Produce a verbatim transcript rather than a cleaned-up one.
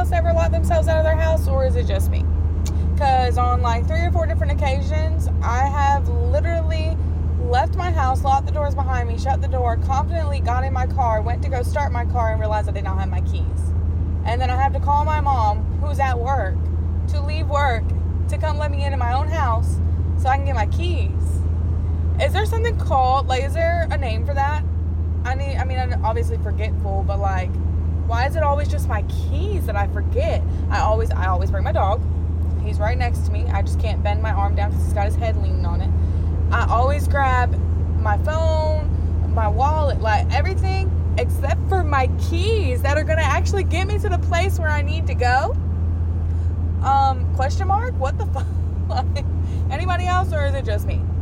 else ever lock themselves out of their house, or is it just me? Because on like three or four different occasions, I have literally left my house, locked the doors behind me, shut the door, confidently got in my car, went to go start my car, and realized I did not have my keys. And then I have to call my mom, who's at work, to leave work to come let me into my own house so I can get my keys. Is there something called, like, is there a name for that? I need, I mean, I'm obviously forgetful, but like, why is it always just my keys that I forget? I always, I always bring my dog. He's right next to me. I just can't bend my arm down because he's got his head leaning on it. I always grab my phone, my wallet, like everything except for my keys that are going to actually get me to the place where I need to go. Um, question mark? What the fuck? Like, anybody else, or is it just me?